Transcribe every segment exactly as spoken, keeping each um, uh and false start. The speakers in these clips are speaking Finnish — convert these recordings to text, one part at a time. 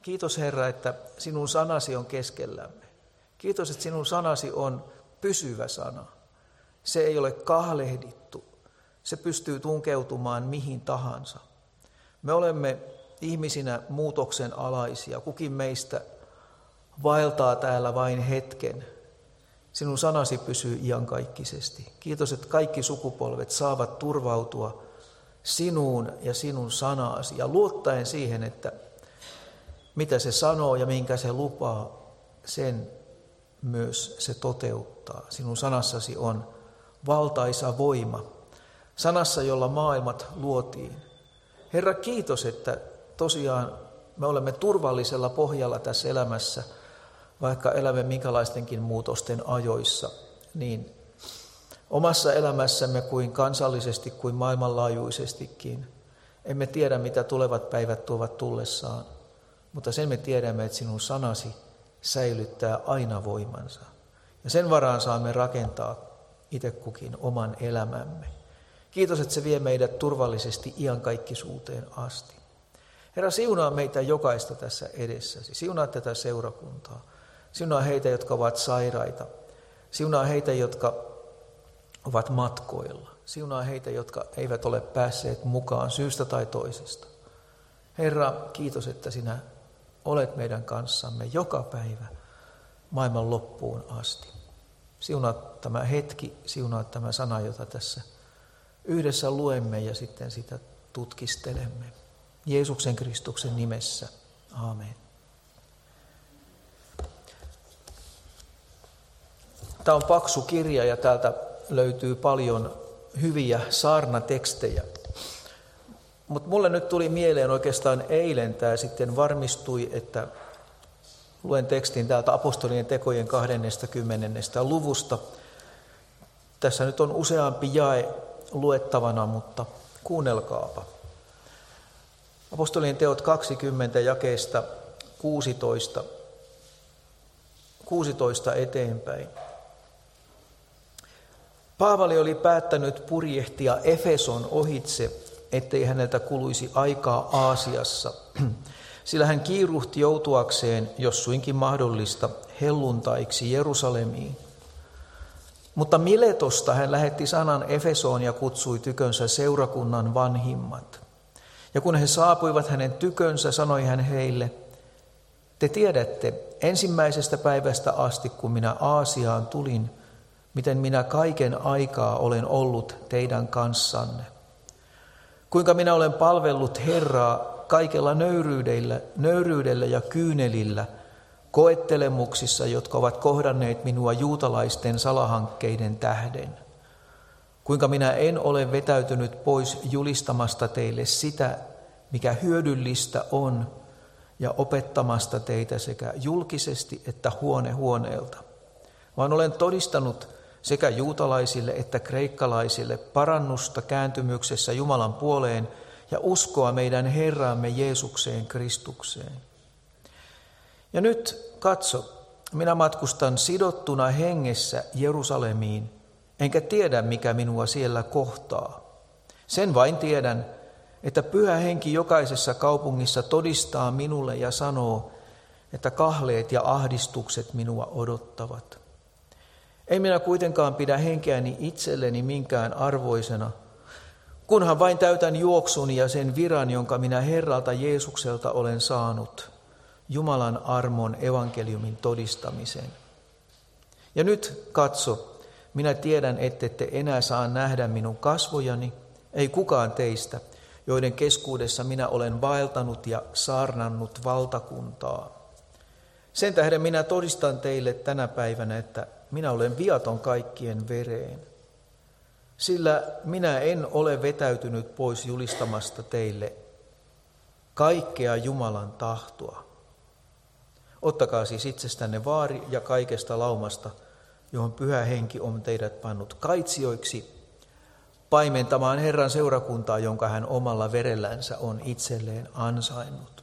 Kiitos Herra, että sinun sanasi on keskellämme. Kiitos, että sinun sanasi on pysyvä sana. Se ei ole kahlehdittu. Se pystyy tunkeutumaan mihin tahansa. Me olemme ihmisinä muutoksen alaisia. Kukin meistä vaeltaa täällä vain hetken. Sinun sanasi pysyy iankaikkisesti. Kiitos, että kaikki sukupolvet saavat turvautua sinuun ja sinun sanaasi ja luottaen siihen, että mitä se sanoo ja minkä se lupaa, sen myös se toteuttaa. Sinun sanassasi on valtaisa voima. Sanassa, jolla maailmat luotiin. Herra, kiitos, että tosiaan me olemme turvallisella pohjalla tässä elämässä, vaikka elämme minkälaistenkin muutosten ajoissa, niin omassa elämässämme kuin kansallisesti kuin maailmanlaajuisestikin. Emme tiedä, mitä tulevat päivät tuovat tullessaan, mutta sen me tiedämme, että sinun sanasi säilyttää aina voimansa. Ja sen varaan saamme rakentaa itse kukin oman elämämme. Kiitos, että se vie meidät turvallisesti iankaikkisuuteen asti. Herra, siunaa meitä jokaista tässä edessäsi. Siunaa tätä seurakuntaa. Siunaa heitä, jotka ovat sairaita. Siunaa heitä, jotka ovat matkoilla. Siunaa heitä, jotka eivät ole päässeet mukaan syystä tai toisesta. Herra, kiitos, että sinä olet meidän kanssamme joka päivä maailman loppuun asti. Siunaa tämä hetki, siunaa tämä sana, jota tässä yhdessä luemme ja sitten sitä tutkistelemme. Jeesuksen Kristuksen nimessä. Aamen. Tämä on paksu kirja ja täältä löytyy paljon hyviä saarnatekstejä. Mutta mulle nyt tuli mieleen oikeastaan eilen tämä sitten varmistui, että luen tekstin täältä apostolien tekojen kaksikymmentä luvusta. Tässä nyt on useampi jae luettavana, mutta kuunnelkaapa. Apostolien teot kaksikymmentä jakeesta kuusitoista, kuusitoista eteenpäin. Paavali oli päättänyt purjehtia Efeson ohitse, ettei häneltä kuluisi aikaa Aasiassa, sillä hän kiiruhti joutuakseen, jos suinkin mahdollista, helluntaiksi Jerusalemiin. Mutta Miletosta hän lähetti sanan Efesoon ja kutsui tykönsä seurakunnan vanhimmat. Ja kun he saapuivat hänen tykönsä, sanoi hän heille, te tiedätte ensimmäisestä päivästä asti, kun minä Aasiaan tulin, miten minä kaiken aikaa olen ollut teidän kanssanne. Kuinka minä olen palvellut Herraa kaikella nöyryydellä, nöyryydellä ja kyynelillä, koettelemuksissa, jotka ovat kohdanneet minua juutalaisten salahankkeiden tähden. Kuinka minä en ole vetäytynyt pois julistamasta teille sitä, mikä hyödyllistä on, ja opettamasta teitä sekä julkisesti että huone huoneelta, vaan olen todistanut sekä juutalaisille että kreikkalaisille parannusta kääntymyksessä Jumalan puoleen ja uskoa meidän Herraamme Jeesukseen Kristukseen. Ja nyt katso, minä matkustan sidottuna hengessä Jerusalemiin, enkä tiedä mikä minua siellä kohtaa. Sen vain tiedän, että Pyhä Henki jokaisessa kaupungissa todistaa minulle ja sanoo, että kahleet ja ahdistukset minua odottavat. Ei minä kuitenkaan pidä henkeäni itselleni minkään arvoisena, kunhan vain täytän juoksuni ja sen viran, jonka minä Herralta Jeesukselta olen saanut, Jumalan armon evankeliumin todistamisen. Ja nyt katso, minä tiedän, ettette enää saa nähdä minun kasvojani, ei kukaan teistä, joiden keskuudessa minä olen vaeltanut ja saarnannut valtakuntaa. Sen tähden minä todistan teille tänä päivänä, että minä olen viaton kaikkien vereen, sillä minä en ole vetäytynyt pois julistamasta teille kaikkea Jumalan tahtoa. Ottakaa siis itsestänne vaari ja kaikesta laumasta, johon Pyhä Henki on teidät pannut kaitsijoiksi, paimentamaan Herran seurakuntaa, jonka hän omalla verellänsä on itselleen ansainnut.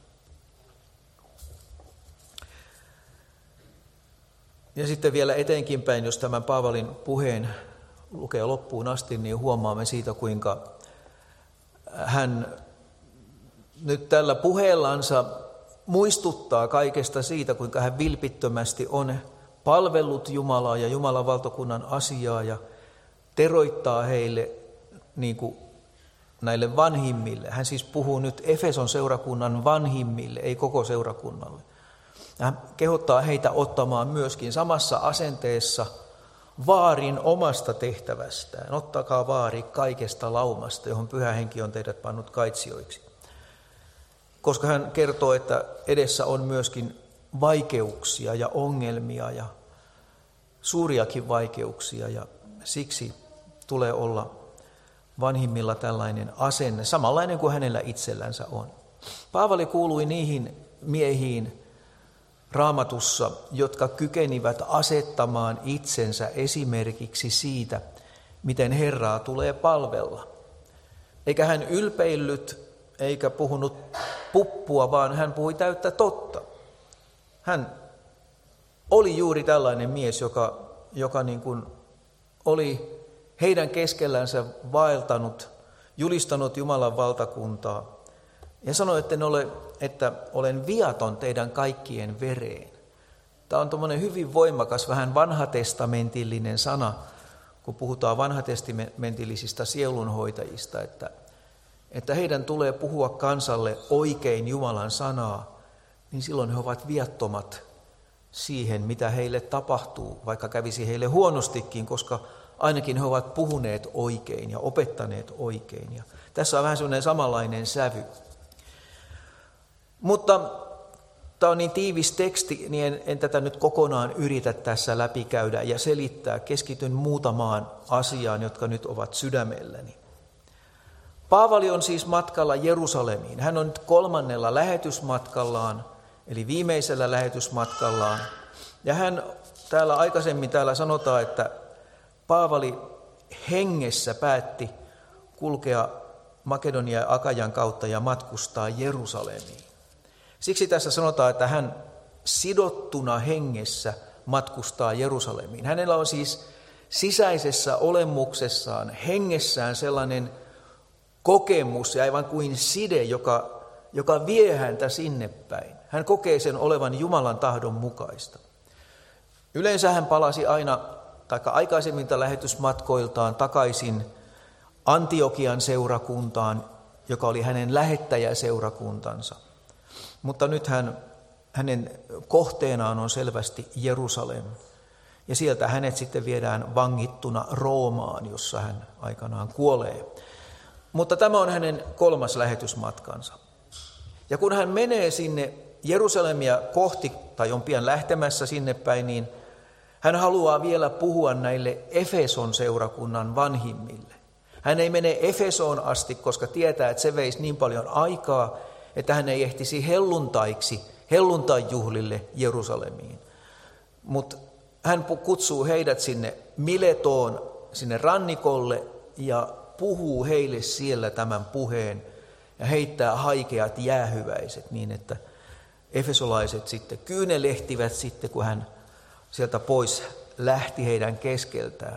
Ja sitten vielä eteenkin päin, jos tämän Paavalin puheen lukee loppuun asti, niin huomaamme siitä, kuinka hän nyt tällä puheellansa muistuttaa kaikesta siitä, kuinka hän vilpittömästi on palvellut Jumalaa ja Jumalan valtakunnan asiaa ja teroittaa heille niin kuin näille vanhimmille. Hän siis puhuu nyt Efeson seurakunnan vanhimmille, ei koko seurakunnalle. Hän kehottaa heitä ottamaan myöskin samassa asenteessa vaarin omasta tehtävästään. Ottakaa vaari kaikesta laumasta, johon Pyhä Henki on teidät pannut kaitsijoiksi. Koska hän kertoo, että edessä on myöskin vaikeuksia ja ongelmia ja suuriakin vaikeuksia ja siksi tulee olla vanhimmilla tällainen asenne, samanlainen kuin hänellä itsellänsä on. Paavali kuului niihin miehiin Raamatussa, jotka kykenivät asettamaan itsensä esimerkiksi siitä, miten Herraa tulee palvella. Eikä hän ylpeillyt eikä puhunut puppua, vaan hän puhui täyttä totta. Hän oli juuri tällainen mies, joka, joka niin kuin oli heidän keskellänsä vaeltanut, julistanut Jumalan valtakuntaa ja sanoi, että, ne ole, että olen viaton teidän kaikkien vereen. Tämä on tuommoinen hyvin voimakas, vähän vanhatestamentillinen sana, kun puhutaan vanhatestamentillisista sielunhoitajista, että, että heidän tulee puhua kansalle oikein Jumalan sanaa, niin silloin he ovat viattomat siihen, mitä heille tapahtuu, vaikka kävisi heille huonostikin, koska ainakin he ovat puhuneet oikein ja opettaneet oikein. Ja tässä on vähän sellainen samanlainen sävy. Mutta tämä on niin tiivis teksti, niin en, en tätä nyt kokonaan yritä tässä läpikäydä ja selittää. Keskityn muutamaan asiaan, jotka nyt ovat sydämelläni. Paavali on siis matkalla Jerusalemiin. Hän on nyt kolmannella lähetysmatkallaan, eli viimeisellä lähetysmatkallaan. Ja hän täällä aikaisemmin täällä sanotaan, että Paavali hengessä päätti kulkea Makedonia ja Akajan kautta ja matkustaa Jerusalemiin. Siksi tässä sanotaan, että hän sidottuna hengessä matkustaa Jerusalemiin. Hänellä on siis sisäisessä olemuksessaan, hengessään sellainen kokemus ja aivan kuin side, joka, joka vie häntä sinne päin. Hän kokee sen olevan Jumalan tahdon mukaista. Yleensä hän palasi aina, tai aikaisemmilta lähetysmatkoiltaan takaisin Antiokian seurakuntaan, joka oli hänen lähettäjäseurakuntansa. Mutta nyt hän, hänen kohteenaan on selvästi Jerusalem. Ja sieltä hänet sitten viedään vangittuna Roomaan, jossa hän aikanaan kuolee. Mutta tämä on hänen kolmas lähetysmatkansa. Ja kun hän menee sinne Jerusalemia kohti, tai on pian lähtemässä sinne päin, niin hän haluaa vielä puhua näille Efeson seurakunnan vanhimmille. Hän ei mene Efesoon asti, koska tietää, että se veisi niin paljon aikaa, että hän ei ehtisi helluntaiksi, helluntainjuhlille Jerusalemiin. Mutta hän kutsuu heidät sinne Miletoon, sinne rannikolle ja puhuu heille siellä tämän puheen ja heittää haikeat jäähyväiset niin, että efesolaiset sitten kyynelehtivät sitten, kun hän sieltä pois lähti heidän keskeltään.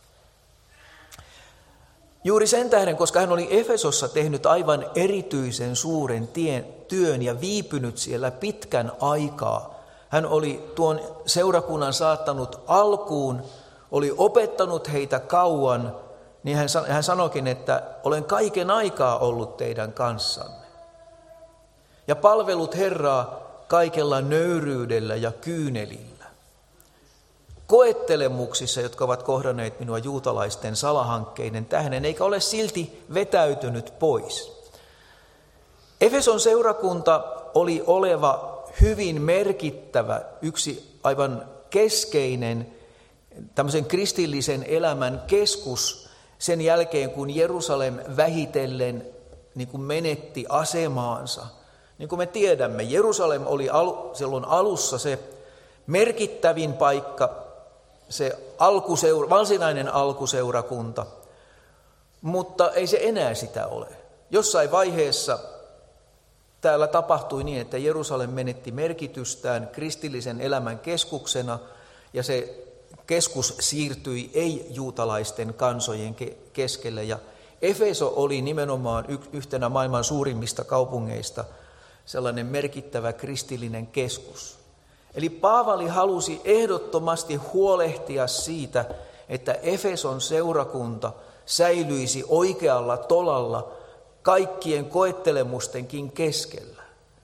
Juuri sen tähden, koska hän oli Efesossa tehnyt aivan erityisen suuren tien, työn ja viipynyt siellä pitkän aikaa. Hän oli tuon seurakunnan saattanut alkuun, oli opettanut heitä kauan, niin hän, hän sanoikin, että olen kaiken aikaa ollut teidän kanssanne. Ja palvelut Herraa kaikella nöyryydellä ja kyynelillä. Koettelemuksissa, jotka ovat kohdanneet minua juutalaisten salahankkeiden tähden, eikä ole silti vetäytynyt pois. Efeson seurakunta oli oleva hyvin merkittävä, yksi aivan keskeinen tämmöisen kristillisen elämän keskus sen jälkeen, kun Jerusalem vähitellen niin kuin menetti asemaansa. Niin kuin me tiedämme, Jerusalem oli al- silloin alussa se merkittävin paikka, se alkuseura, varsinainen alkuseurakunta, mutta ei se enää sitä ole. Jossain vaiheessa täällä tapahtui niin, että Jerusalem menetti merkitystään kristillisen elämän keskuksena ja se keskus siirtyi ei-juutalaisten kansojen keskelle. Ja Efeso oli nimenomaan yhtenä maailman suurimmista kaupungeista sellainen merkittävä kristillinen keskus. Eli Paavali halusi ehdottomasti huolehtia siitä, että Efeson seurakunta säilyisi oikealla tolalla kaikkien koettelemustenkin keskellä.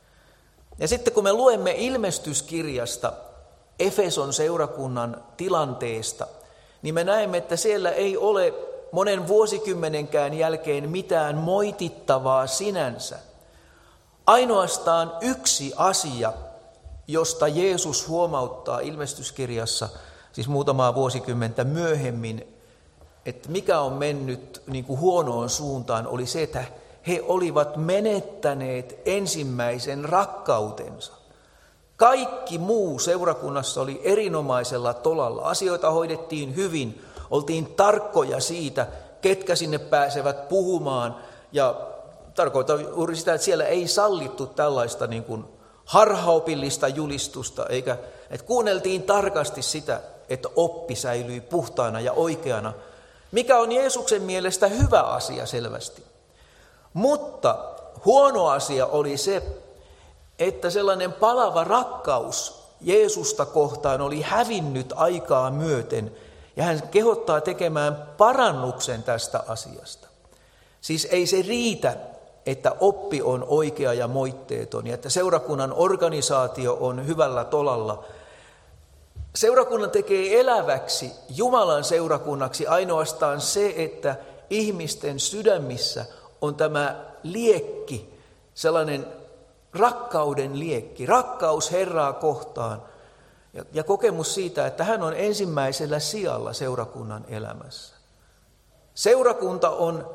Ja sitten kun me luemme ilmestyskirjasta Efeson seurakunnan tilanteesta, niin me näemme, että siellä ei ole monen vuosikymmenenkään jälkeen mitään moitittavaa sinänsä. Ainoastaan yksi asia, josta Jeesus huomauttaa ilmestyskirjassa, siis muutamaa vuosikymmentä myöhemmin, että mikä on mennyt niin kuin huonoon suuntaan, oli se, että he olivat menettäneet ensimmäisen rakkautensa. Kaikki muu seurakunnassa oli erinomaisella tolalla. Asioita hoidettiin hyvin, oltiin tarkkoja siitä, ketkä sinne pääsevät puhumaan. Ja tarkoitan juuri sitä, että siellä ei sallittu tällaista niin kuin harhaopillista julistusta, eikä, että kuunneltiin tarkasti sitä, että oppi säilyi puhtaana ja oikeana, mikä on Jeesuksen mielestä hyvä asia selvästi. Mutta huono asia oli se, että sellainen palava rakkaus Jeesusta kohtaan oli hävinnyt aikaa myöten, ja hän kehottaa tekemään parannuksen tästä asiasta. Siis ei se riitä, että oppi on oikea ja moitteeton, ja että seurakunnan organisaatio on hyvällä tolalla. Seurakunnan tekee eläväksi Jumalan seurakunnaksi ainoastaan se, että ihmisten sydämissä on tämä liekki, sellainen rakkauden liekki, rakkaus Herraa kohtaan ja, ja kokemus siitä, että hän on ensimmäisellä sijalla seurakunnan elämässä. Seurakunta on,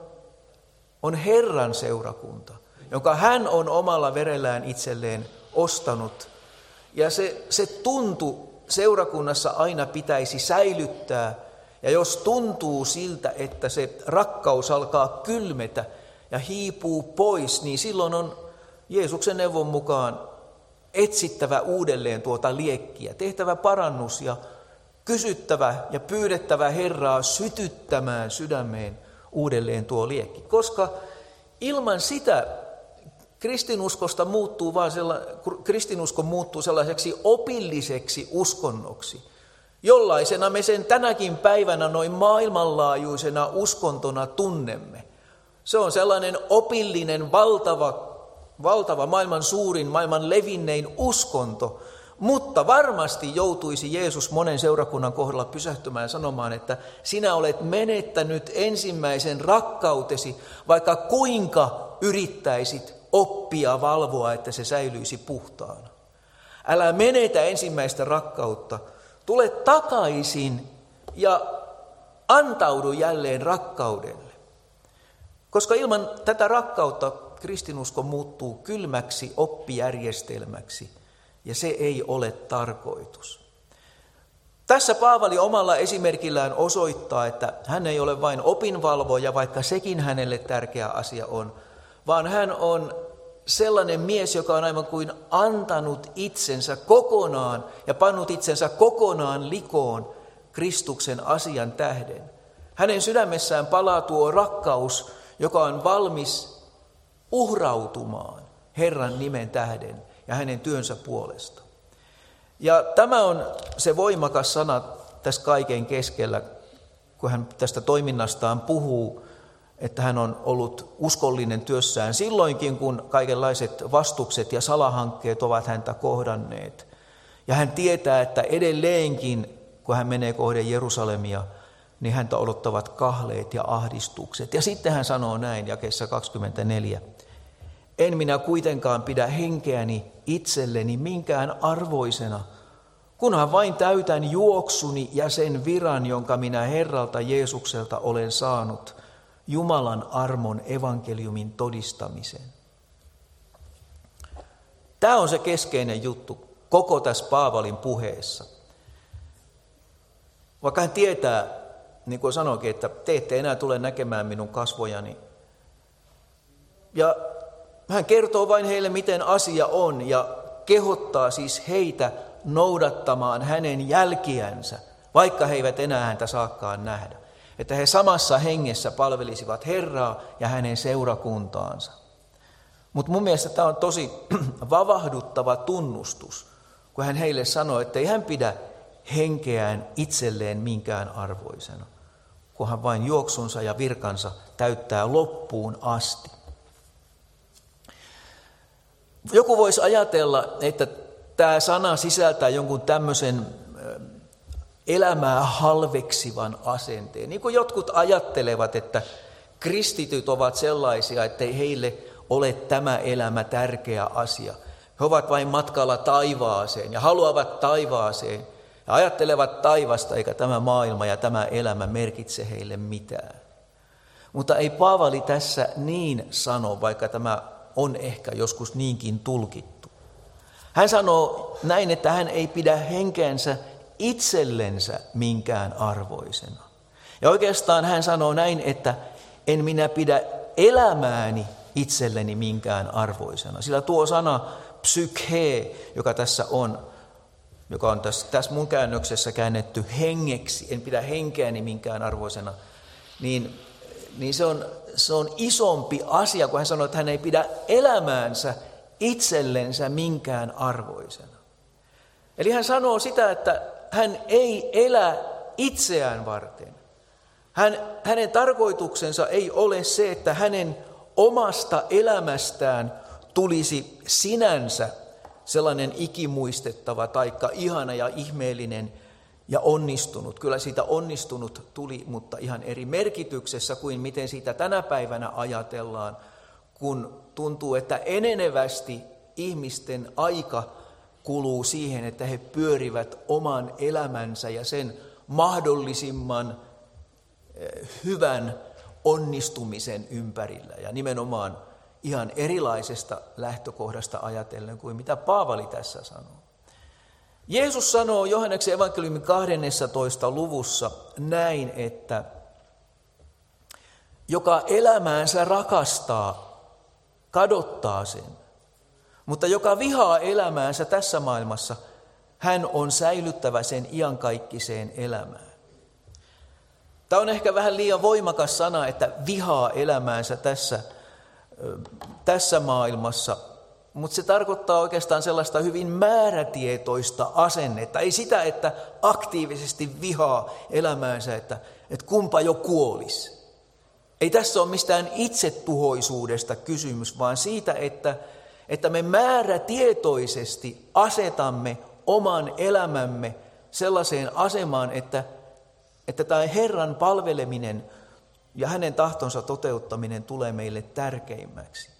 on Herran seurakunta, jonka hän on omalla verellään itselleen ostanut. Ja se, se tuntu seurakunnassa aina pitäisi säilyttää. Ja jos tuntuu siltä, että se rakkaus alkaa kylmetä ja hiipuu pois, niin silloin on Jeesuksen neuvon mukaan etsittävä uudelleen tuota liekkiä, tehtävä parannus ja kysyttävä ja pyydettävä Herraa sytyttämään sydämeen uudelleen tuo liekki. Koska ilman sitä kristinuskosta muuttuu vaan sella, kristinusko muuttuu sellaiseksi opilliseksi uskonnoksi. Jollaisena me sen tänäkin päivänä noin maailmanlaajuisena uskontona tunnemme. Se on sellainen opillinen, valtava, valtava maailman suurin, maailman levinnein uskonto, mutta varmasti joutuisi Jeesus monen seurakunnan kohdalla pysähtymään ja sanomaan, että sinä olet menettänyt ensimmäisen rakkautesi, vaikka kuinka yrittäisit oppia valvoa, että se säilyisi puhtaana. Älä menetä ensimmäistä rakkautta, tule takaisin ja antaudu jälleen rakkaudelle. Koska ilman tätä rakkautta kristinusko muuttuu kylmäksi oppijärjestelmäksi, ja se ei ole tarkoitus. Tässä Paavali omalla esimerkillään osoittaa, että hän ei ole vain opinvalvoja, vaikka sekin hänelle tärkeä asia on, vaan hän on sellainen mies, joka on aivan kuin antanut itsensä kokonaan ja pannut itsensä kokonaan likoon Kristuksen asian tähden. Hänen sydämessään palaa tuo rakkaus, joka on valmis uhrautumaan Herran nimen tähden ja hänen työnsä puolesta. Ja tämä on se voimakas sana tässä kaiken keskellä, kun hän tästä toiminnastaan puhuu, että hän on ollut uskollinen työssään silloinkin, kun kaikenlaiset vastukset ja salahankkeet ovat häntä kohdanneet. Ja hän tietää, että edelleenkin, kun hän menee kohden Jerusalemia, niin häntä odottavat kahleet ja ahdistukset. Ja sitten hän sanoo näin jakeessa kaksikymmentäneljä. En minä kuitenkaan pidä henkeäni itselleni minkään arvoisena, kunhan vain täytän juoksuni ja sen viran, jonka minä Herralta Jeesukselta olen saanut, Jumalan armon evankeliumin todistamisen. Tämä on se keskeinen juttu koko tässä Paavalin puheessa. Vaikka hän tietää, niin kuin sanoikin, että te ette enää tule näkemään minun kasvojani. Ja hän kertoo vain heille, miten asia on, ja kehottaa siis heitä noudattamaan hänen jälkiänsä, vaikka he eivät enää häntä saakkaan nähdä. Että he samassa hengessä palvelisivat Herraa ja hänen seurakuntaansa. Mutta mun mielestä tämä on tosi vavahduttava tunnustus, kun hän heille sanoi, että ei hän pidä henkeään itselleen minkään arvoisena, kun hän vain juoksunsa ja virkansa täyttää loppuun asti. Joku voisi ajatella, että tämä sana sisältää jonkun tämmöisen elämää halveksivan asenteen. Niin kuin jotkut ajattelevat, että kristityt ovat sellaisia, että ei heille ole tämä elämä tärkeä asia. He ovat vain matkalla taivaaseen ja haluavat taivaaseen ja ajattelevat taivasta, eikä tämä maailma ja tämä elämä merkitse heille mitään. Mutta ei Paavali tässä niin sano, vaikka tämä on ehkä joskus niinkin tulkittu. Hän sanoo näin, että hän ei pidä henkeänsä itsellensä minkään arvoisena. Ja oikeastaan hän sanoo näin, että en minä pidä elämääni itselleni minkään arvoisena. Sillä tuo sana psyke, joka tässä on, joka on tässä, tässä mun käännöksessä käännetty hengeksi, en pidä henkeäni minkään arvoisena, niin, niin se, on, se on isompi asia, kun hän sanoo, että hän ei pidä elämäänsä itsellensä minkään arvoisena. Eli hän sanoo sitä, että hän ei elä itseään varten. Hän, hänen tarkoituksensa ei ole se, että hänen omasta elämästään tulisi sinänsä sellainen ikimuistettava taikka ihana ja ihmeellinen ja onnistunut. Kyllä siitä onnistunut tuli, mutta ihan eri merkityksessä kuin miten siitä tänä päivänä ajatellaan, kun tuntuu, että enenevästi ihmisten aika kuluu siihen, että he pyörivät oman elämänsä ja sen mahdollisimman hyvän onnistumisen ympärillä ja nimenomaan ihan erilaisesta lähtökohdasta ajatellen kuin mitä Paavali tässä sanoo. Jeesus sanoo Johanneksen evankeliumin kahdennessatoista luvussa näin, että joka elämäänsä rakastaa, kadottaa sen, mutta joka vihaa elämäänsä tässä maailmassa, hän on säilyttävä sen iankaikkiseen elämään. Tämä on ehkä vähän liian voimakas sana, että vihaa elämäänsä tässä, tässä maailmassa, mutta se tarkoittaa oikeastaan sellaista hyvin määrätietoista asennetta. Ei sitä, että aktiivisesti vihaa elämäänsä, että, että kumpa jo kuolisi. Ei tässä ole mistään itsetuhoisuudesta kysymys, vaan siitä, että, että me määrätietoisesti asetamme oman elämämme sellaiseen asemaan, että Että tämä Herran palveleminen ja hänen tahtonsa toteuttaminen tulee meille tärkeimmäksi.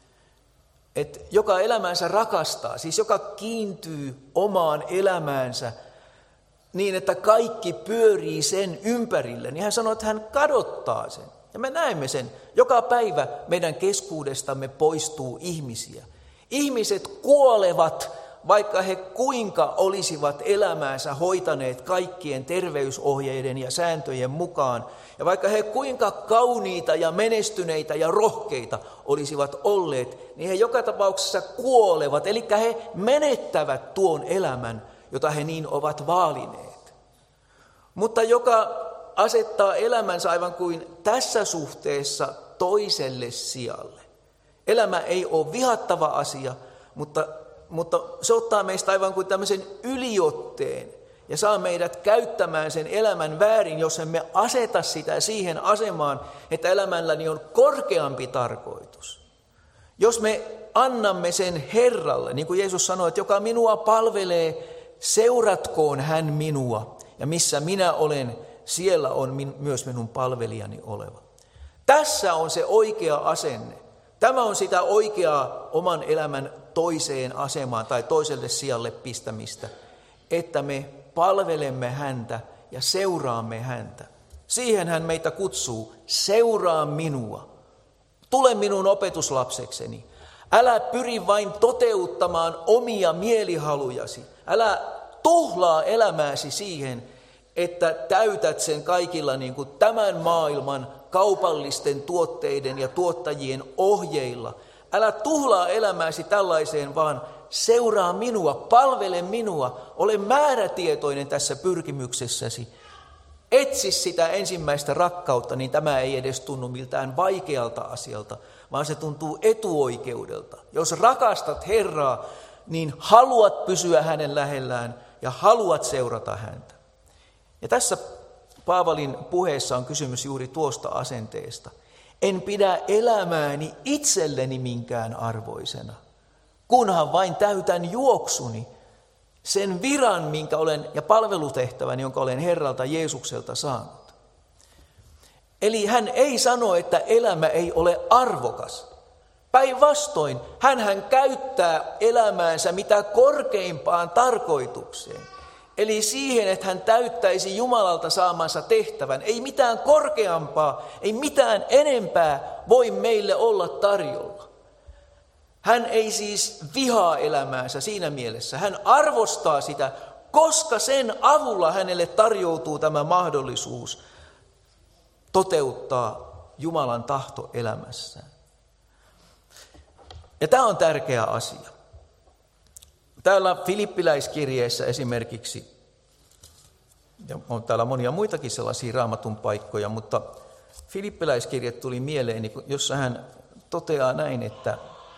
Että joka elämäänsä rakastaa, siis joka kiintyy omaan elämäänsä niin, että kaikki pyörii sen ympärille, niin hän sanoo, että hän kadottaa sen. Ja me näemme sen. Joka päivä meidän keskuudestamme poistuu ihmisiä. Ihmiset kuolevat, vaikka he kuinka olisivat elämäänsä hoitaneet kaikkien terveysohjeiden ja sääntöjen mukaan, ja vaikka he kuinka kauniita ja menestyneitä ja rohkeita olisivat olleet, niin he joka tapauksessa kuolevat, eli he menettävät tuon elämän, jota he niin ovat vaalineet. Mutta joka asettaa elämänsä aivan kuin tässä suhteessa toiselle sijalle. Elämä ei ole vihattava asia, mutta Mutta se ottaa meistä aivan kuin tämmöisen yliotteen ja saa meidät käyttämään sen elämän väärin, jos emme aseta sitä siihen asemaan, että elämälläni on korkeampi tarkoitus. Jos me annamme sen Herralle, niin kuin Jeesus sanoi, että joka minua palvelee, seuratkoon hän minua. Ja missä minä olen, siellä on min, myös minun palvelijani oleva. Tässä on se oikea asenne. Tämä on sitä oikeaa oman elämän toiseen asemaan tai toiselle sijalle pistämistä, että me palvelemme häntä ja seuraamme häntä. Siihen hän meitä kutsuu, seuraa minua, tule minun opetuslapsekseni. Älä pyri vain toteuttamaan omia mielihalujasi, älä tuhlaa elämääsi siihen, että täytät sen kaikilla niin kuin tämän maailman kaupallisten tuotteiden ja tuottajien ohjeilla. Älä tuhlaa elämääsi tällaiseen, vaan seuraa minua, palvele minua, ole määrätietoinen tässä pyrkimyksessäsi. Etsi sitä ensimmäistä rakkautta, niin tämä ei edes tunnu miltään vaikealta asialta, vaan se tuntuu etuoikeudelta. Jos rakastat Herraa, niin haluat pysyä hänen lähellään ja haluat seurata häntä. Ja tässä Paavalin puheessa on kysymys juuri tuosta asenteesta. En pidä elämääni itselleni minkään arvoisena, kunhan vain täytän juoksuni, sen viran, minkä olen, ja palvelutehtävän, jonka olen Herralta Jeesukselta saanut. Eli hän ei sano, että elämä ei ole arvokas. Päinvastoin, hän käyttää elämäänsä mitä korkeimpaan tarkoitukseen. Eli siihen, että hän täyttäisi Jumalalta saamansa tehtävän. Ei mitään korkeampaa, ei mitään enempää voi meille olla tarjolla. Hän ei siis vihaa elämäänsä siinä mielessä. Hän arvostaa sitä, koska sen avulla hänelle tarjoutuu tämä mahdollisuus toteuttaa Jumalan tahto elämässään. Ja tämä on tärkeä asia. Täällä Filippiläiskirjeessä esimerkiksi, ja on täällä monia muitakin sellaisia raamatun paikkoja, mutta Filippiläiskirje tuli mieleeni, jossa hän toteaa näin, että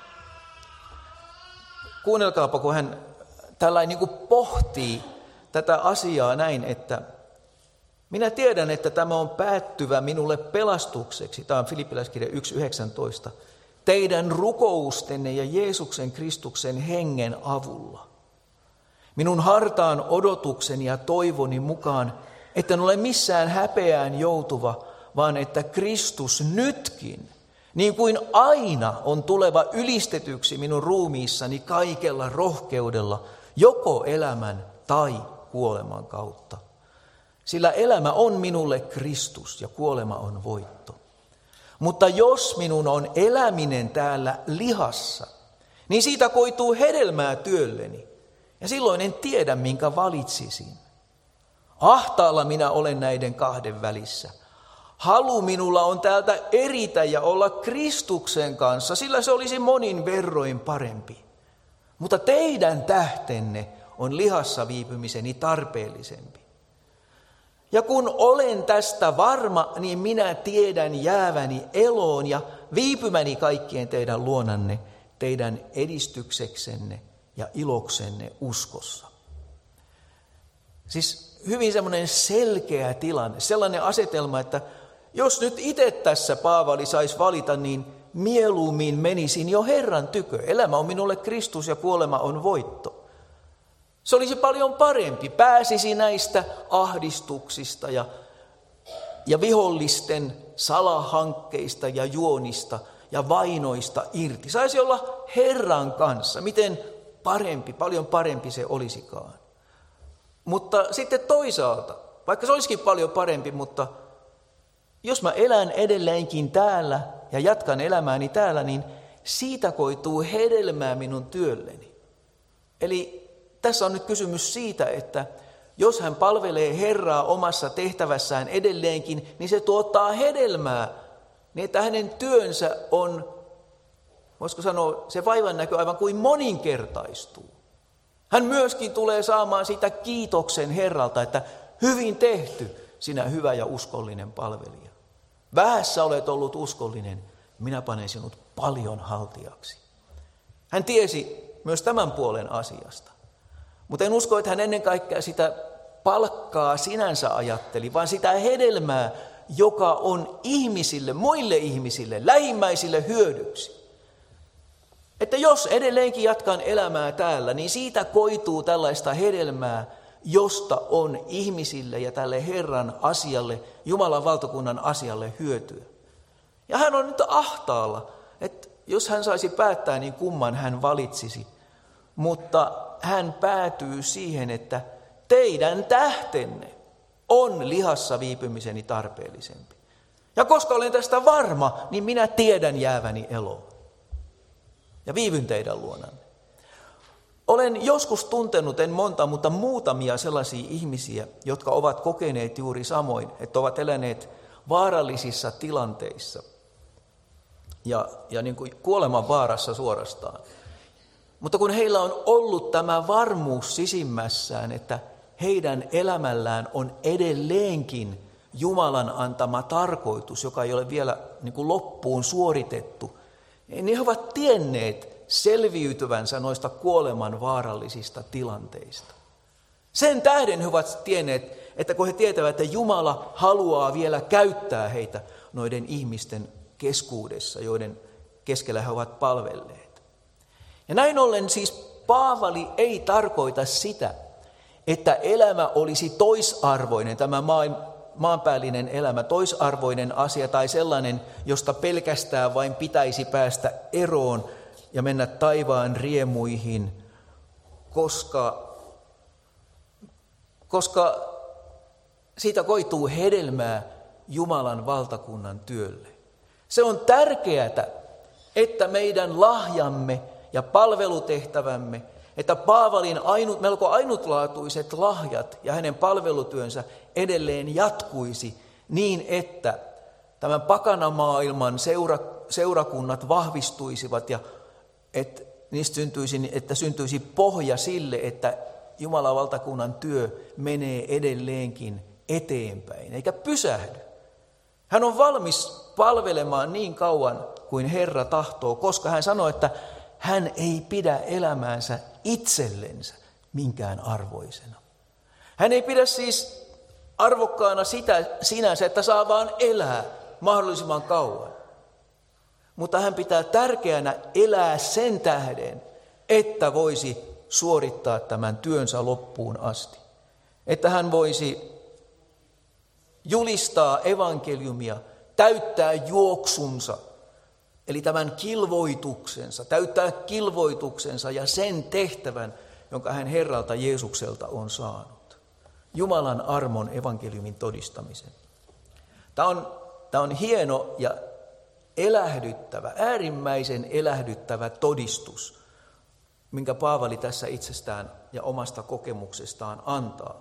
kuunnelkaapa, kun hän tällainen niin kuin pohtii tätä asiaa näin, että minä tiedän, että tämä on päättyvä minulle pelastukseksi. Tämä on Filippiläiskirja yksi yhdeksäntoista. Teidän rukoustenne ja Jeesuksen Kristuksen hengen avulla. Minun hartaan odotukseni ja toivoni mukaan, että en ole missään häpeään joutuva, vaan että Kristus nytkin, niin kuin aina on tuleva ylistetyksi minun ruumiissani kaikella rohkeudella, joko elämän tai kuoleman kautta. Sillä elämä on minulle Kristus ja kuolema on voitto. Mutta jos minun on eläminen täällä lihassa, niin siitä koituu hedelmää työlleni. Ja silloin en tiedä, minkä valitsisin. Ahtaalla minä olen näiden kahden välissä. Halu minulla on täältä eritä ja olla Kristuksen kanssa, sillä se olisi monin verroin parempi. Mutta teidän tähtenne on lihassa viipymiseni tarpeellisempi. Ja kun olen tästä varma, niin minä tiedän jääväni eloon ja viipymäni kaikkien teidän luonanne, teidän edistykseksenne ja iloksenne uskossa. Siis hyvin semmoinen selkeä tilanne, sellainen asetelma, että jos nyt itse tässä Paavali saisi valita, niin mieluummin menisin jo Herran tykö. Elämä on minulle Kristus ja kuolema on voitto. Se olisi paljon parempi. Pääsisi näistä ahdistuksista ja, ja vihollisten salahankkeista ja juonista ja vainoista irti. Saisi olla Herran kanssa. Miten parempi, paljon parempi se olisikaan. Mutta sitten toisaalta, vaikka se olisikin paljon parempi, mutta jos mä elän edelleenkin täällä ja jatkan elämääni täällä, niin siitä koituu hedelmää minun työlleni. Eli tässä on nyt kysymys siitä, että jos hän palvelee Herraa omassa tehtävässään edelleenkin, niin se tuottaa hedelmää, niin että hänen työnsä on, voisiko sanoa, se vaivan näkö aivan kuin moninkertaistuu. Hän myöskin tulee saamaan sitä kiitoksen Herralta, että hyvin tehty, sinä hyvä ja uskollinen palvelija. Vähässä olet ollut uskollinen, minä panen sinut paljon haltijaksi. Hän tiesi myös tämän puolen asiasta. Mutta en usko, että hän ennen kaikkea sitä palkkaa sinänsä ajatteli, vaan sitä hedelmää, joka on ihmisille, muille ihmisille, lähimmäisille hyödyksi. Että jos edelleenkin jatkan elämää täällä, niin siitä koituu tällaista hedelmää, josta on ihmisille ja tälle Herran asialle, Jumalan valtakunnan asialle hyötyä. Ja hän on nyt ahtaalla, että jos hän saisi päättää, niin kumman hän valitsisi. Mutta hän päätyy siihen, että teidän tähtenne on lihassa viipymiseni tarpeellisempi. Ja koska olen tästä varma, niin minä tiedän jääväni eloon. Ja viivyn teidän luonanne. Olen joskus tuntenut, en monta, mutta muutamia sellaisia ihmisiä, jotka ovat kokeneet juuri samoin, että ovat eläneet vaarallisissa tilanteissa ja, ja niin kuin kuoleman vaarassa suorastaan. Mutta kun heillä on ollut tämä varmuus sisimmässään, että heidän elämällään on edelleenkin Jumalan antama tarkoitus, joka ei ole vielä niin kuin loppuun suoritettu, niin he ovat tienneet selviytyvänsä noista kuoleman vaarallisista tilanteista. Sen tähden he ovat tienneet, että kun he tietävät, että Jumala haluaa vielä käyttää heitä noiden ihmisten keskuudessa, joiden keskellä he ovat palvelleet. Ja näin ollen siis Paavali ei tarkoita sitä, että elämä olisi toisarvoinen, tämä maanpäällinen elämä, toisarvoinen asia tai sellainen, josta pelkästään vain pitäisi päästä eroon ja mennä taivaan riemuihin, koska, koska siitä koituu hedelmää Jumalan valtakunnan työlle. Se on tärkeää, että meidän lahjamme ja palvelutehtävämme, että Paavalin ainut, melko ainutlaatuiset lahjat ja hänen palvelutyönsä edelleen jatkuisi niin, että tämän pakanamaailman seura, seurakunnat vahvistuisivat ja että, niistä syntyisi, että syntyisi pohja sille, että Jumalan valtakunnan työ menee edelleenkin eteenpäin, eikä pysähdy. Hän on valmis palvelemaan niin kauan kuin Herra tahtoo, koska hän sanoo, että hän ei pidä elämäänsä itsellensä minkään arvoisena. Hän ei pidä siis arvokkaana sitä sinänsä, että saa vaan elää mahdollisimman kauan. Mutta hän pitää tärkeänä elää sen tähden, että voisi suorittaa tämän työnsä loppuun asti. Että hän voisi julistaa evankeliumia, täyttää juoksunsa, eli tämän kilvoituksensa, täyttää kilvoituksensa ja sen tehtävän, jonka hän Herralta Jeesukselta on saanut. Jumalan armon evankeliumin todistamisen. Tämä on, tämä on hieno ja elähdyttävä, äärimmäisen elähdyttävä todistus, minkä Paavali tässä itsestään ja omasta kokemuksestaan antaa.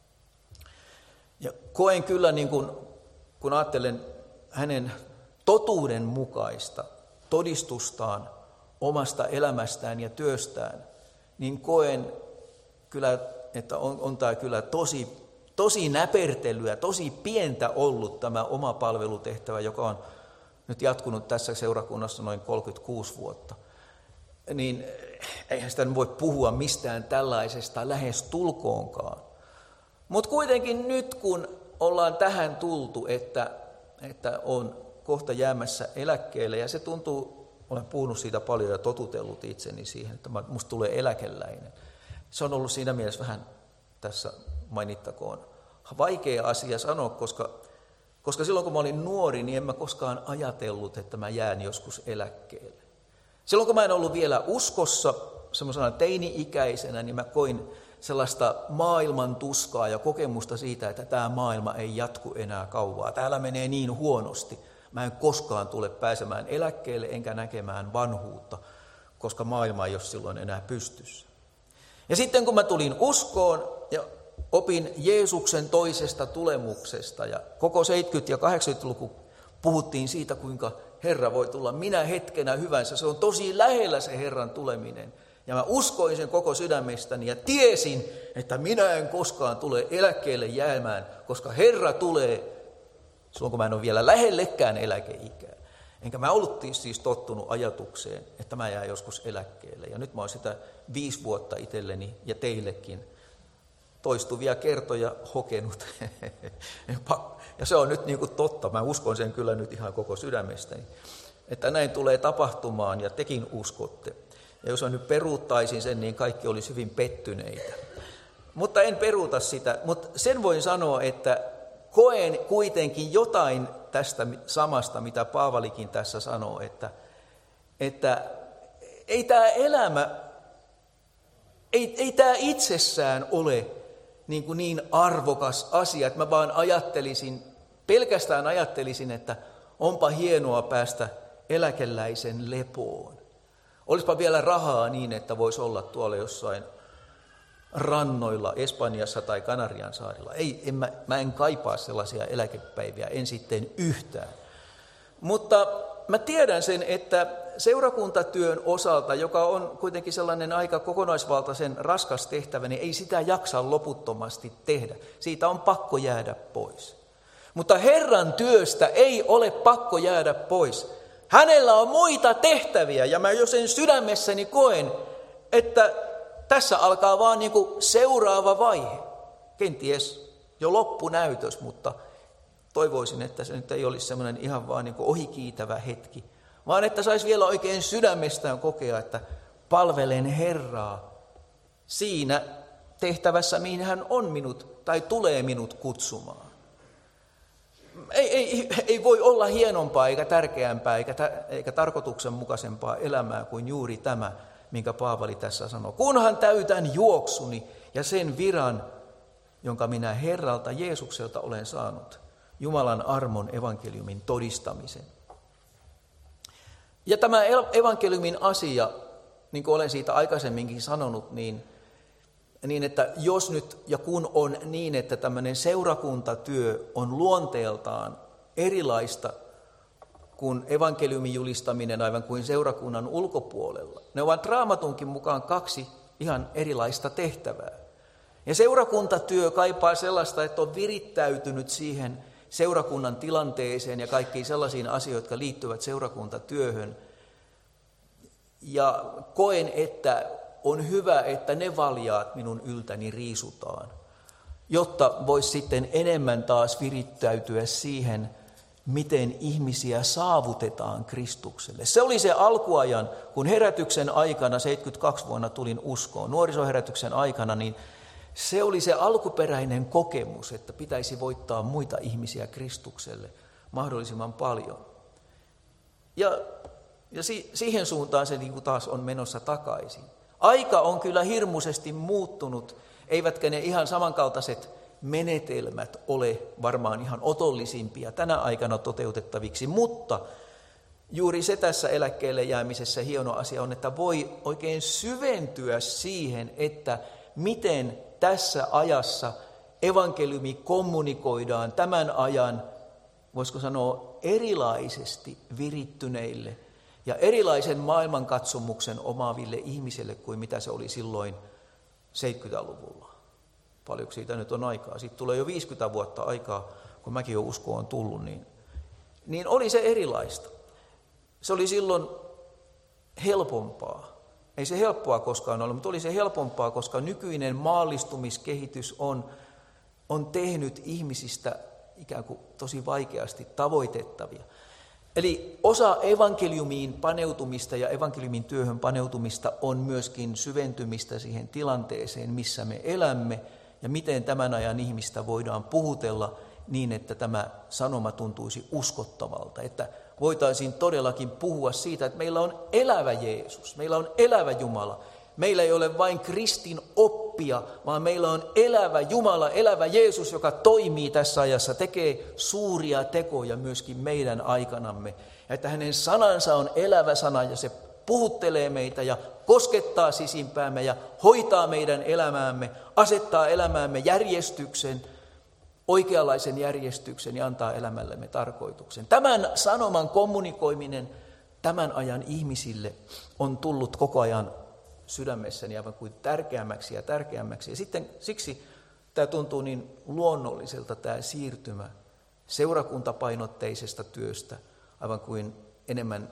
Ja koen kyllä, niin kuin, kun ajattelen hänen totuuden mukaista todistustaan omasta elämästään ja työstään, niin koen kyllä, että on, on tämä kyllä tosi, tosi näpertelyä, tosi pientä ollut tämä oma palvelutehtävä, joka on nyt jatkunut tässä seurakunnassa noin kolmekymmentäkuusi vuotta. Niin eihän sitä voi puhua mistään tällaisesta lähes tulkoonkaan. Mutta kuitenkin nyt, kun ollaan tähän tultu, että, että on kohta jäämässä eläkkeelle, ja se tuntuu, olen puhunut siitä paljon ja totutellut itseni siihen, että musta tulee eläkeläinen. Se on ollut siinä mielessä vähän tässä mainittakoon vaikea asia sanoa, koska, koska silloin kun mä olin nuori, niin en mä koskaan ajatellut, että mä jään joskus eläkkeelle. Silloin kun mä en ollut vielä uskossa, semmoisena teini-ikäisenä, niin mä koin sellaista maailman tuskaa ja kokemusta siitä, että tämä maailma ei jatku enää kauaa. Täällä menee niin huonosti. Mä en koskaan tule pääsemään eläkkeelle enkä näkemään vanhuutta, koska maailma ei ole silloin enää pystyssä. Ja sitten kun mä tulin uskoon ja opin Jeesuksen toisesta tulemuksesta ja koko seitsemänkymmentä- ja kahdeksankymmentäluku puhuttiin siitä, kuinka Herra voi tulla minä hetkenä hyvänsä. Se on tosi lähellä se Herran tuleminen. Ja mä uskoin sen koko sydämestäni ja tiesin, että minä en koskaan tule eläkkeelle jäämään, koska Herra tulee silloin, kun mä en ole vielä lähellekään eläkeikää. Enkä mä ollut siis tottunut ajatukseen, että mä jään joskus eläkkeelle. Ja nyt mä oon sitä viisi vuotta itselleni ja teillekin toistuvia kertoja hokenut. Ja se on nyt niin kuin totta. Mä uskon sen kyllä nyt ihan koko sydämestäni, että näin tulee tapahtumaan ja tekin uskotte. Ja jos mä nyt peruuttaisin sen, niin kaikki olisi hyvin pettyneitä. Mutta en peruuta sitä. Mutta sen voin sanoa, että koen kuitenkin jotain tästä samasta, mitä Paavalikin tässä sanoo, että, että ei tämä elämä, ei, ei tämä itsessään ole niin, kuin niin arvokas asia, että mä vaan ajattelisin, pelkästään ajattelisin, että onpa hienoa päästä eläkeläisen lepoon. Olisipa vielä rahaa niin, että voisi olla tuolla jossain rannoilla Espanjassa tai Kanarian saarilla. Ei, en, mä, mä en kaipaa sellaisia eläkepäiviä, en sitten yhtään. Mutta mä tiedän sen, että seurakuntatyön osalta, joka on kuitenkin sellainen aika kokonaisvaltaisen raskas tehtävä, niin ei sitä jaksa loputtomasti tehdä. Siitä on pakko jäädä pois. Mutta Herran työstä ei ole pakko jäädä pois. Hänellä on muita tehtäviä ja mä jo sen sydämessäni koen, että tässä alkaa vaan niin kuin seuraava vaihe. Kenties jo loppunäytös, mutta toivoisin, että se nyt ei olisi semmoinen ihan vaan niin kuin ohikiitävä hetki, vaan että saisi vielä oikein sydämestään kokea, että palvelen Herraa siinä tehtävässä, mihin hän on minut tai tulee minut kutsumaan. Ei, ei, ei voi olla hienompaa eikä tärkeämpää eikä, eikä tarkoituksenmukaisempaa elämää kuin juuri tämä, minkä Paavali tässä sanoo. Kunhan täytän juoksuni ja sen viran, jonka minä Herralta Jeesukselta olen saanut, Jumalan armon evankeliumin todistamisen. Ja tämä evankeliumin asia, niin kuin olen siitä aikaisemminkin sanonut, niin, niin että jos nyt ja kun on niin, että tämmöinen seurakuntatyö on luonteeltaan erilaista kuin evankeliumin julistaminen aivan kuin seurakunnan ulkopuolella. Ne ovat Raamatunkin mukaan kaksi ihan erilaista tehtävää. Ja seurakuntatyö kaipaa sellaista, että on virittäytynyt siihen seurakunnan tilanteeseen ja kaikkiin sellaisiin asioihin, jotka liittyvät seurakuntatyöhön. Ja koen, että on hyvä, että ne valjaat minun yltäni riisutaan, jotta voisi sitten enemmän taas virittäytyä siihen, miten ihmisiä saavutetaan Kristukselle. Se oli se alkuajan, kun herätyksen aikana, seitsemänkymmentäkaksi vuonna tulin uskoon, nuorisoherätyksen aikana, niin se oli se alkuperäinen kokemus, että pitäisi voittaa muita ihmisiä Kristukselle mahdollisimman paljon. Ja, ja si, siihen suuntaan se niin kuin taas on menossa takaisin. Aika on kyllä hirmuisesti muuttunut, eivätkä ne ihan samankaltaiset menetelmät ole varmaan ihan otollisimpia tänä aikana toteutettaviksi, mutta juuri se tässä eläkkeelle jäämisessä hieno asia on, että voi oikein syventyä siihen, että miten tässä ajassa evankeliumi kommunikoidaan tämän ajan, voisiko sanoa, erilaisesti virittyneille ja erilaisen maailmankatsomuksen omaaville ihmisille kuin mitä se oli silloin seitsemänkymmentäluvulla. Paljonko siitä nyt on aikaa? Siitä tulee jo viisikymmentä vuotta aikaa, kun mäkin olen uskoon tullut, niin, niin oli se erilaista. Se oli silloin helpompaa. Ei se helppoa koskaan ollut, mutta oli se helpompaa, koska nykyinen maallistumiskehitys on, on tehnyt ihmisistä ikään kuin tosi vaikeasti tavoitettavia. Eli osa evankeliumiin paneutumista ja evankeliumin työhön paneutumista on myöskin syventymistä siihen tilanteeseen, missä me elämme, ja miten tämän ajan ihmistä voidaan puhutella niin, että tämä sanoma tuntuisi uskottavalta, että voitaisiin todellakin puhua siitä, että meillä on elävä Jeesus, meillä on elävä Jumala. Meillä ei ole vain kristin oppia, vaan meillä on elävä Jumala, elävä Jeesus, joka toimii tässä ajassa, tekee suuria tekoja myöskin meidän aikanamme. Ja että hänen sanansa on elävä sana ja se puhuttelee meitä ja koskettaa sisimpäämme ja hoitaa meidän elämäämme, asettaa elämäämme järjestyksen, oikeanlaisen järjestyksen ja antaa elämällemme tarkoituksen. Tämän sanoman kommunikoiminen tämän ajan ihmisille on tullut koko ajan sydämessäni aivan kuin tärkeämmäksi ja tärkeämmäksi. Ja sitten siksi tämä tuntuu niin luonnolliselta tämä siirtymä seurakuntapainotteisesta työstä aivan kuin enemmän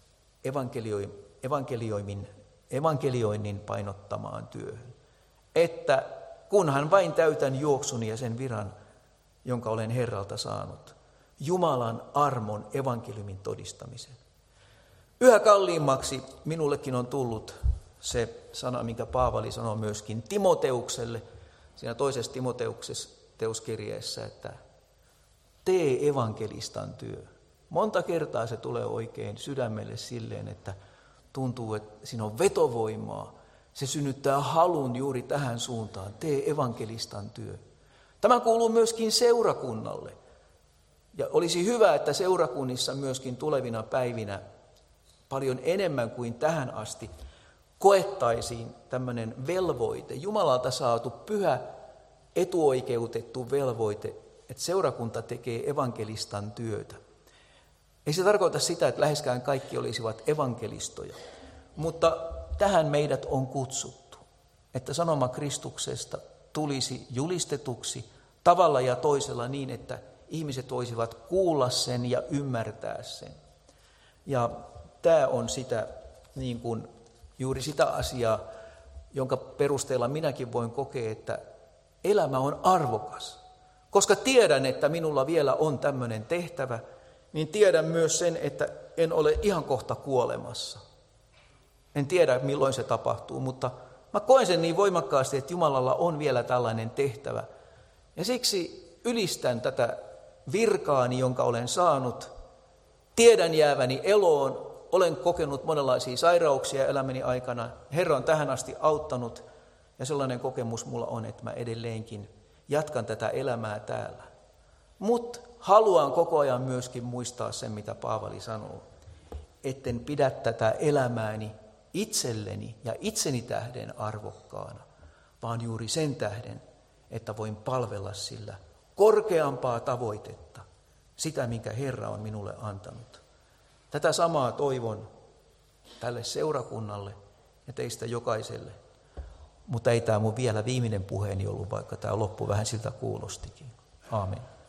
evankelioimin, evankelioinnin painottamaan työhön. Että kunhan vain täytän juoksuni ja sen viran, jonka olen Herralta saanut, Jumalan armon evankeliumin todistamisen. Yhä kalliimmaksi minullekin on tullut se sana, minkä Paavali sanoi myöskin Timoteukselle, siinä toisessa Timoteuskirjeessä, että tee evankelistan työ. Monta kertaa se tulee oikein sydämelle silleen, että tuntuu, että siinä on vetovoimaa. Se synnyttää halun juuri tähän suuntaan, tee evankelistan työ. Tämä kuuluu myöskin seurakunnalle. Ja olisi hyvä, että seurakunnissa myöskin tulevina päivinä paljon enemmän kuin tähän asti koettaisiin tämmöinen velvoite, Jumalalta saatu pyhä etuoikeutettu velvoite, että seurakunta tekee evankelistan työtä. Ei se tarkoita sitä, että läheskään kaikki olisivat evankelistoja, mutta tähän meidät on kutsuttu, että sanoma Kristuksesta tulisi julistetuksi tavalla ja toisella niin, että ihmiset voisivat kuulla sen ja ymmärtää sen. Ja tämä on sitä, niin kuin, juuri sitä asiaa, jonka perusteella minäkin voin kokea, että elämä on arvokas. Koska tiedän, että minulla vielä on tämmöinen tehtävä, niin tiedän myös sen, että en ole ihan kohta kuolemassa. En tiedä, milloin se tapahtuu, mutta mä koen sen niin voimakkaasti, että Jumalalla on vielä tällainen tehtävä. Ja siksi ylistän tätä virkaani, jonka olen saanut. Tiedän jääväni eloon, olen kokenut monenlaisia sairauksia elämäni aikana. Herra on tähän asti auttanut ja sellainen kokemus mulla on, että mä edelleenkin jatkan tätä elämää täällä. Mutta haluan koko ajan myöskin muistaa sen, mitä Paavali sanoo, etten pidä tätä elämääni itselleni ja itseni tähden arvokkaana, vaan juuri sen tähden, että voin palvella sillä korkeampaa tavoitetta, sitä, minkä Herra on minulle antanut. Tätä samaa toivon tälle seurakunnalle ja teistä jokaiselle, mutta ei tämä mun vielä viimeinen puheeni ollut, vaikka tämä loppu vähän siltä kuulostikin. Aamen.